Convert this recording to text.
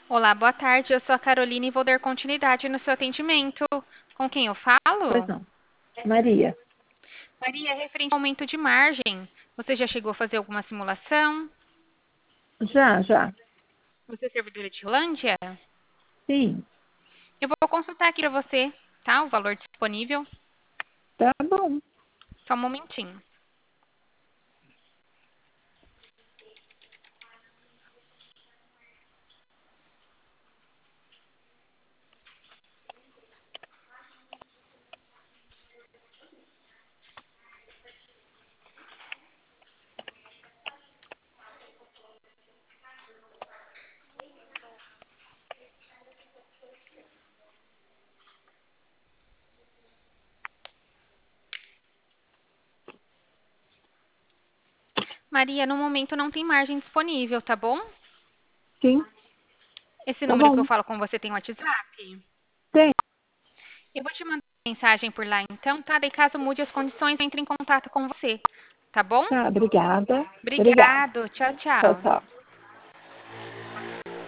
Olá, boa tarde. Eu sou a Carolina e vou dar continuidade no seu atendimento. Com quem eu Pois falo? não. Maria. Maria, referente ao aumento de margem. Você já chegou a fazer alguma simulação? Já, já. Você é servidora de Rolândia? Sim, Eu vou consultar aqui para você, tá? O valor disponível. tá bom. Só um momentinho. Maria, no momento não tem margem disponível, tá bom? Sim, Esse tá número que eu bom. falo com você tem WhatsApp? Tem. Eu vou te mandar mensagem por lá então, tá? Daí caso mude as condições, entre em contato com você, tá bom? Tá, obrigada. Obrigada. Obrigado. Tchau, Tchau, tchau. tchau.